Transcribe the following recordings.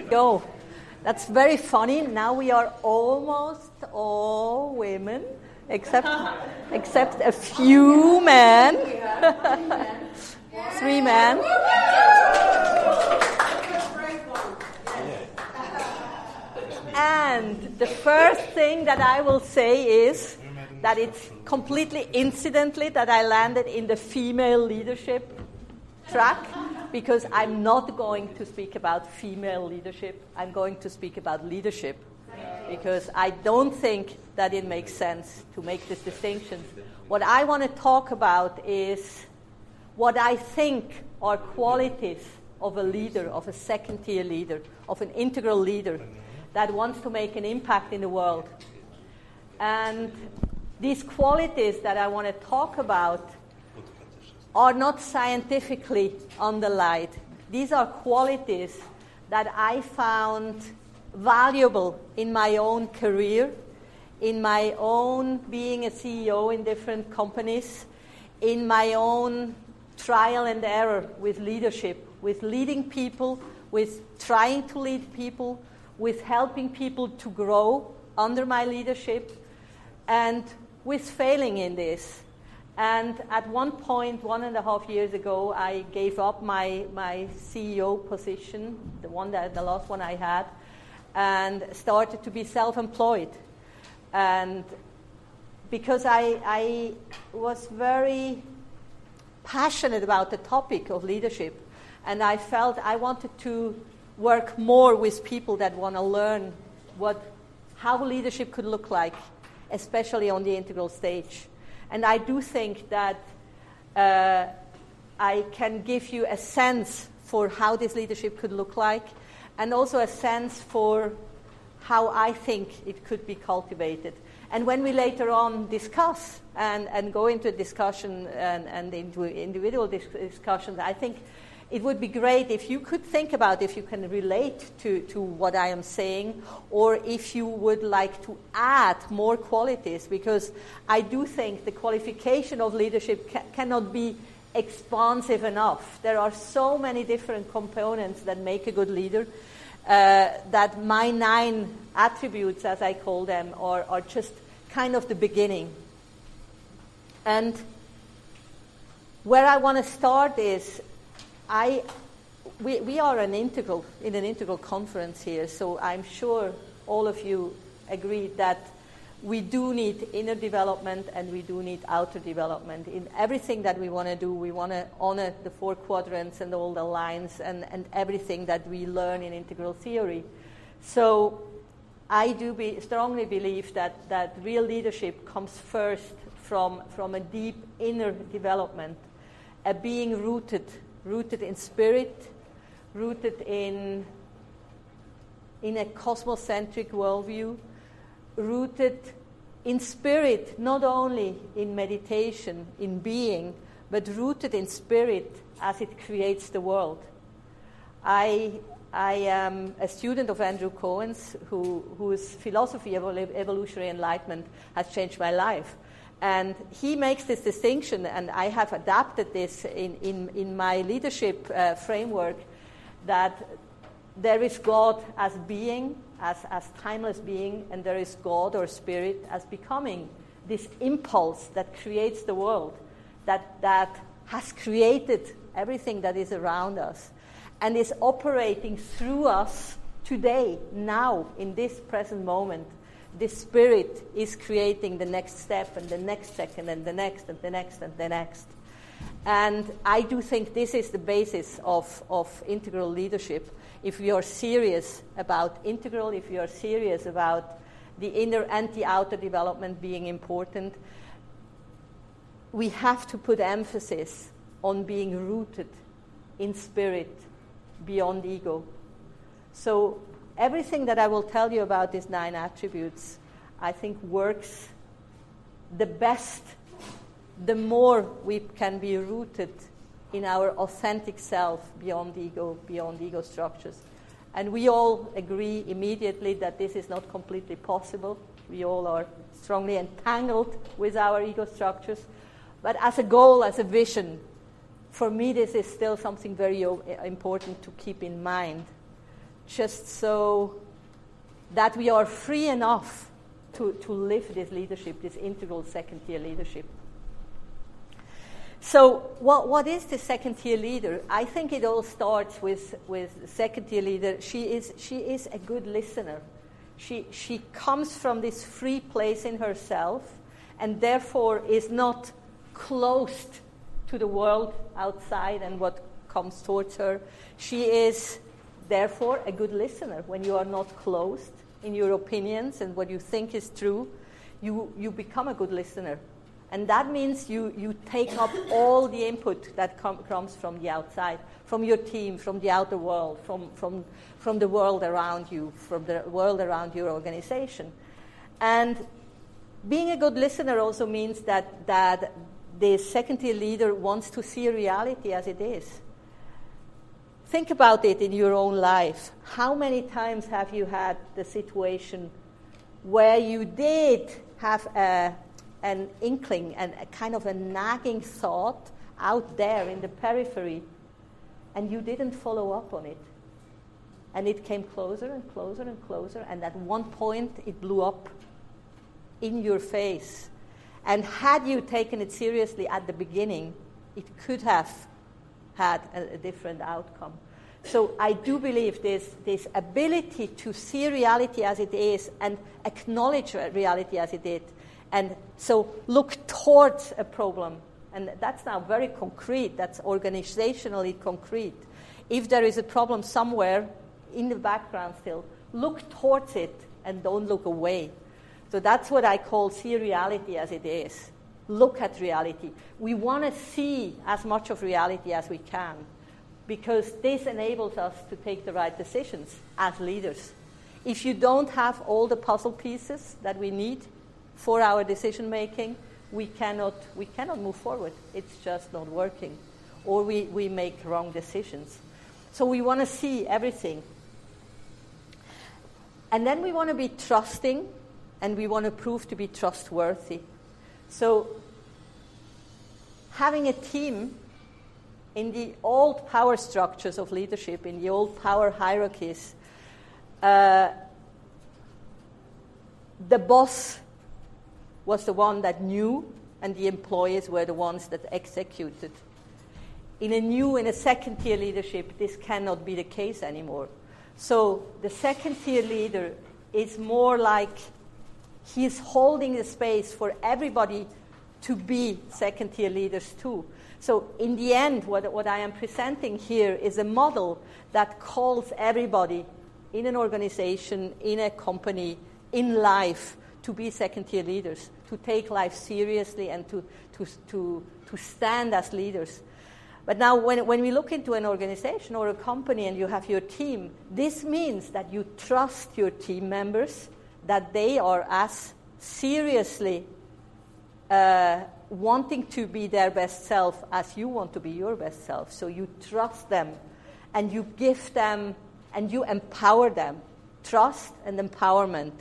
Go. That's very funny. Now we are almost all women, except a few men. 3 men. And the first thing that I will say is that it's completely incidentally that I landed in the female leadership track, because I'm not going to speak about female leadership. I'm going to speak about leadership, because I don't think that it makes sense to make this distinction. What I want to talk about is what I think are qualities of a leader, of a second-tier leader, of an integral leader that wants to make an impact in the world. And these qualities that I want to talk about are not scientifically underlined. These are qualities that I found valuable in my own career, in my own being a CEO in different companies, in my own trial and error with leadership, with leading people, with trying to lead people, with helping people to grow under my leadership, and with failing in this. And at one point, 1.5 years ago, I gave up my CEO position, the last one I had, and started to be self-employed. And because I was very passionate about the topic of leadership, and I felt I wanted to work more with people that want to learn how leadership could look like, especially on the integral stage. And I do think that I can give you a sense for how this leadership could look like, and also a sense for how I think it could be cultivated. And when we later on discuss and go into discussion and into individual discussions, I think it would be great if you could think about if you can relate to what I am saying, or if you would like to add more qualities, because I do think the qualification of leadership cannot be expansive enough. There are so many different components that make a good leader, that my 9 attributes, as I call them, are just kind of the beginning. And where I want to start is, we are in an integral conference here, so I'm sure all of you agree that we do need inner development and we do need outer development. In everything that we want to do, we want to honor the 4 quadrants and all the lines and everything that we learn in integral theory. So I do strongly believe that real leadership comes first from a deep inner development, a being rooted in spirit, rooted in a cosmocentric worldview, rooted in spirit, not only in meditation, in being, but rooted in spirit as it creates the world. I am a student of Andrew Cohen's, whose philosophy of evolutionary enlightenment has changed my life. And he makes this distinction, and I have adapted this in my leadership framework, that there is God as being, as timeless being, and there is God or spirit as becoming, this impulse that creates the world, that has created everything that is around us, and is operating through us today, now, in this present moment. This spirit is creating the next step and the next second and the next and the next and the next. And I do think this is the basis of integral leadership. If we are serious about integral, if we are serious about the inner and the outer development being important, we have to put emphasis on being rooted in spirit beyond ego. So everything that I will tell you about these 9 attributes, I think works the best the more we can be rooted in our authentic self beyond ego structures. And we all agree immediately that this is not completely possible. We all are strongly entangled with our ego structures. But as a goal, as a vision, for me this is still something very important to keep in mind. just so that we are free enough to live this leadership, this integral second-tier leadership. So what is the second-tier leader? I think it all starts with the second-tier leader. She is a good listener. She comes from this free place in herself and therefore is not closed to the world outside and what comes towards her. She is therefore a good listener. When you are not closed in your opinions and what you think is true, you become a good listener. And that means you take up all the input that comes from the outside, from your team, from the outer world, from the world around you, from the world around your organization. And being a good listener also means that the second-tier leader wants to see reality as it is. Think about it in your own life. How many times have you had the situation where you did have an inkling and a kind of a nagging thought out there in the periphery, and you didn't follow up on it? And it came closer and closer and closer, and at one point it blew up in your face. And had you taken it seriously at the beginning, it could have had a different outcome. So I do believe this ability to see reality as it is and acknowledge reality as it is, and so look towards a problem. And that's now very concrete. That's organizationally concrete. If there is a problem somewhere in the background still, look towards it and don't look away. So that's what I call see reality as it is. Look at reality. We want to see as much of reality as we can, because this enables us to take the right decisions as leaders. If you don't have all the puzzle pieces that we need for our decision making, we cannot move forward. It's just not working. Or we make wrong decisions. So we want to see everything. And then we want to be trusting, and we want to prove to be trustworthy. So having a team in the old power structures of leadership, in the old power hierarchies, the boss was the one that knew, and the employees were the ones that executed. In a second-tier leadership, this cannot be the case anymore. So the second-tier leader is more like he's holding the space for everybody to be second-tier leaders too. So in the end, what I am presenting here is a model that calls everybody in an organization, in a company, in life, to be second-tier leaders, to take life seriously and to stand as leaders. But now when we look into an organization or a company and you have your team, this means that you trust your team members, that they are as seriously wanting to be their best self as you want to be your best self. So you trust them and you give them and you empower them. Trust and empowerment.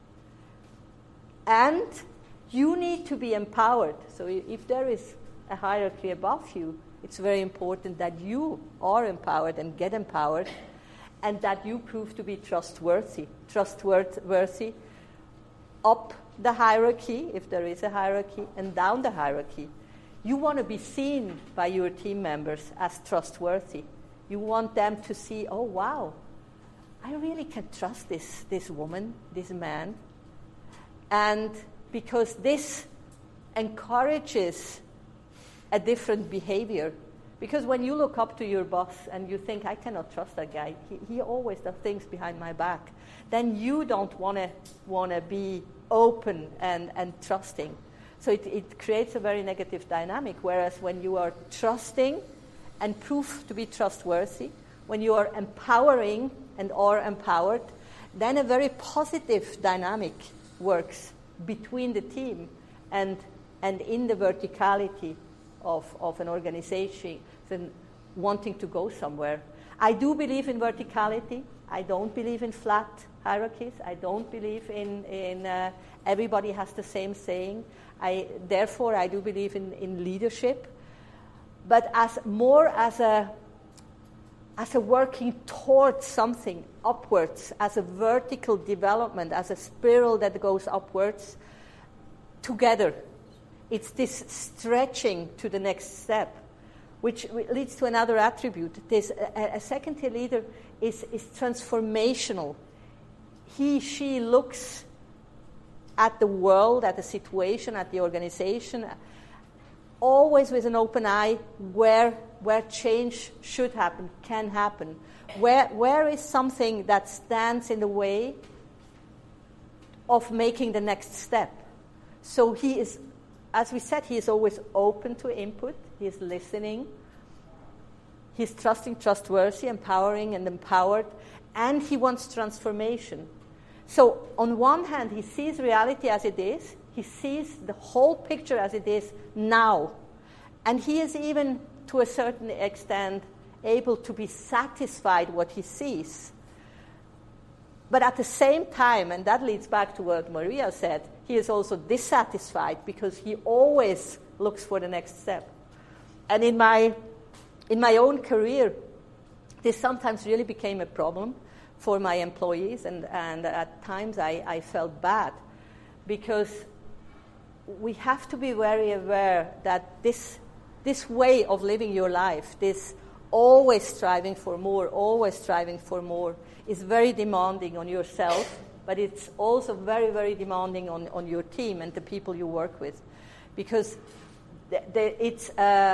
And you need to be empowered. So if there is a hierarchy above you, it's very important that you are empowered and get empowered, and that you prove to be trustworthy. Trustworthy up the hierarchy, if there is a hierarchy, and down the hierarchy. You want to be seen by your team members as trustworthy. You want them to see, oh, wow, I really can trust this woman, this man. And because this encourages a different behavior. Because when you look up to your boss and you think, I cannot trust that guy, he always does things behind my back, then you don't want to be open and trusting. So it creates a very negative dynamic, whereas when you are trusting and prove to be trustworthy, when you are empowering and are empowered, then a very positive dynamic works between the team and in the verticality of an organization than wanting to go somewhere. I do believe in verticality. I don't believe in flat hierarchies. I don't believe in everybody has the same saying. Therefore, I do believe in leadership, but as as a working towards something upwards, as a vertical development, as a spiral that goes upwards together. It's this stretching to the next step, which leads to another attribute. A second-tier leader is transformational. She looks at the world, at the situation, at the organization, always with an open eye where change should happen, can happen. Where is something that stands in the way of making the next step? So he is, as we said, he is always open to input. He is listening. He's trusting, trustworthy, empowering, and empowered. And he wants transformation. So on one hand, he sees reality as it is. He sees the whole picture as it is now. And he is even, to a certain extent, able to be satisfied what he sees. But at the same time, and that leads back to what Maria said, he is also dissatisfied because he always looks for the next step. And in my own career, this sometimes really became a problem for my employees, and at times I felt bad, because we have to be very aware that this way of living your life, this always striving for more, is very demanding on yourself, but it's also very, very demanding on your team and the people you work with. Because it's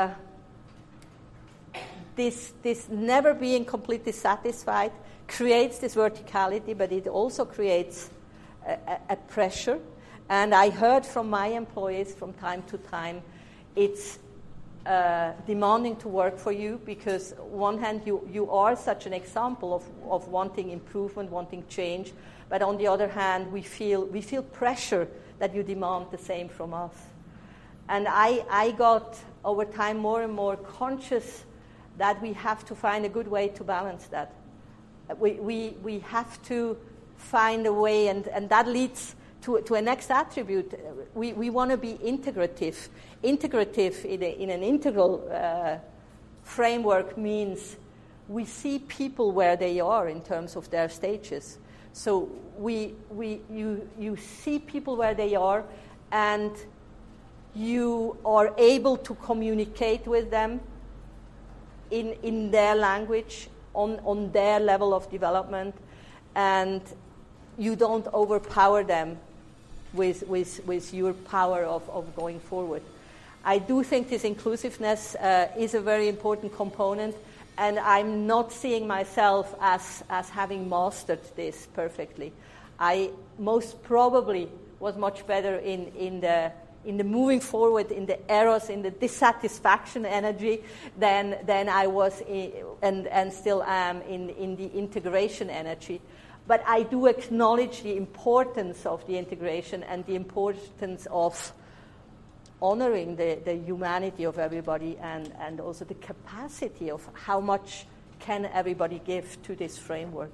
this never being completely satisfied creates this verticality, but it also creates a pressure. And I heard from my employees from time to time, it's demanding to work for you, because on one hand you are such an example of wanting improvement, wanting change, but on the other hand we feel pressure that you demand the same from us. And I got over time more and more conscious that we have to find a good way to balance that. We have to find a way, and that leads to a next attribute. We want to be integrative. Integrative in an integral framework means we see people where they are in terms of their stages. So you see people where they are, and you are able to communicate with them in their language, on their level of development, and you don't overpower them with your power of going forward. I do think this inclusiveness is a very important component, and I'm not seeing myself as having mastered this perfectly. I most probably was much better in the moving forward, in the errors, in the dissatisfaction energy than I was and still am in the integration energy. But I do acknowledge the importance of the integration and the importance of honoring the humanity of everybody, and also the capacity of how much can everybody give to this framework.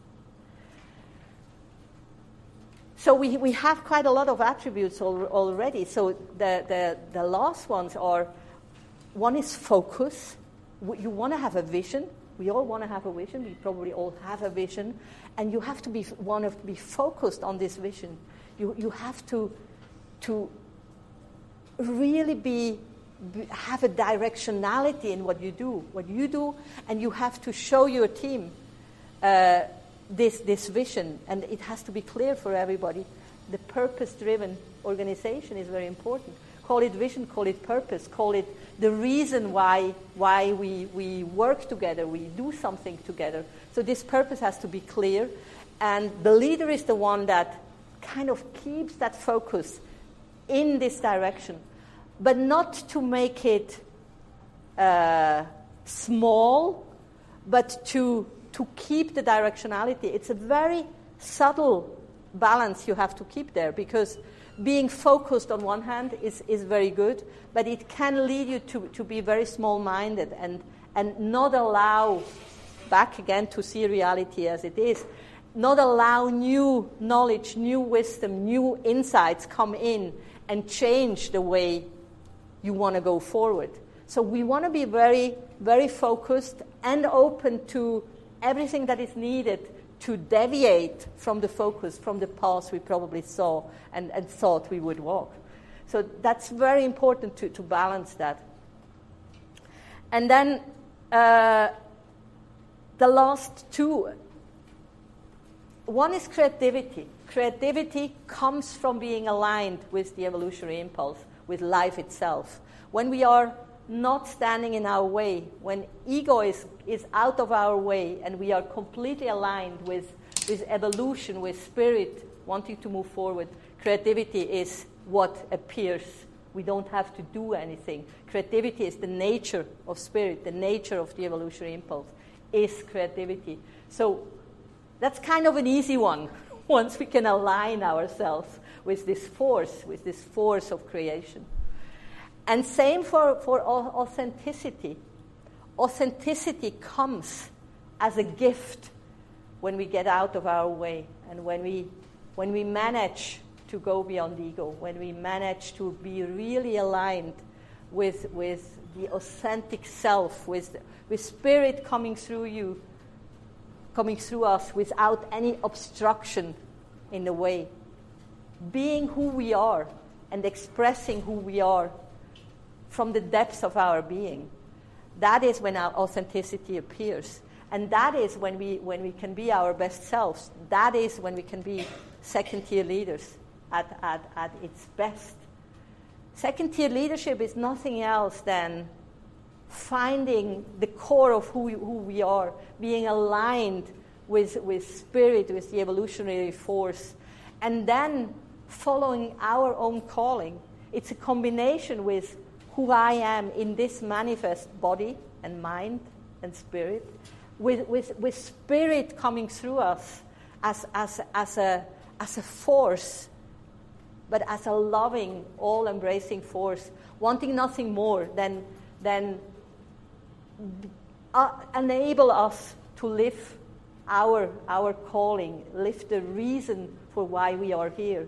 So we have quite a lot of attributes already. So the last ones are, one is focus. You want to have a vision. We all want to have a vision. We probably all have a vision. And you have to be focused on this vision. You have to really have a directionality in what you do, and you have to show your team this vision, and it has to be clear for everybody. The purpose-driven organization is very important. Call it vision, call it purpose, call it the reason why we work together, we do something together. So this purpose has to be clear, and the leader is the one that kind of keeps that focus in this direction, but not to make it small, but to keep the directionality. It's a very subtle balance you have to keep there, because being focused on one hand is very good, but it can lead you to be very small-minded and not allow, back again to see reality as it is, not allow new knowledge, new wisdom, new insights come in and change the way you want to go forward. So we want to be very, very focused and open to everything that is needed to deviate from the focus, from the path we probably saw and thought we would walk. So that's very important to balance that. And then the last two. One is creativity. Creativity comes from being aligned with the evolutionary impulse, with life itself. When we are not standing in our way, when ego is out of our way and we are completely aligned with evolution, with spirit wanting to move forward, creativity is what appears. We don't have to do anything. Creativity is the nature of spirit, the nature of the evolutionary impulse is creativity. So that's kind of an easy one, once we can align ourselves with this force of creation. And same for authenticity. Authenticity comes as a gift when we get out of our way and when we manage to go beyond ego, when we manage to be really aligned with the authentic self, with spirit coming through us without any obstruction in the way. Being who we are and expressing who we are from the depths of our being. That is when our authenticity appears. And that is when we can be our best selves. That is when we can be second-tier leaders at its best. Second-tier leadership is nothing else than finding the core of who we are, being aligned with spirit, with the evolutionary force, and then following our own calling. It's a combination with who I am in this manifest body and mind and spirit, with spirit coming through us as a force, but as a loving, all-embracing force, wanting nothing more than enable us to live our calling, live the reason for why we are here.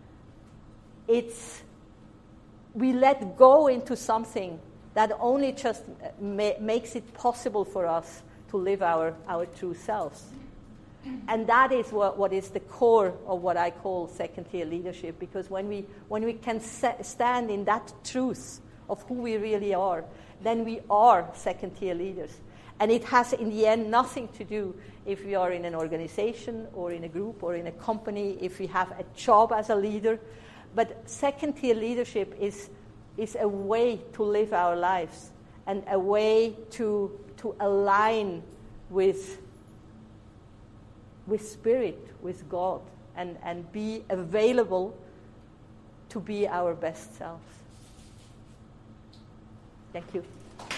We let go into something that only just makes it possible for us to live our true selves. And that is what is the core of what I call second-tier leadership, because when we can stand in that truth of who we really are, then we are second-tier leaders. And it has, in the end, nothing to do if we are in an organization or in a group or in a company, if we have a job as a leader. But second-tier leadership is a way to live our lives and a way to align with spirit, with God, and be available to be our best selves. Thank you.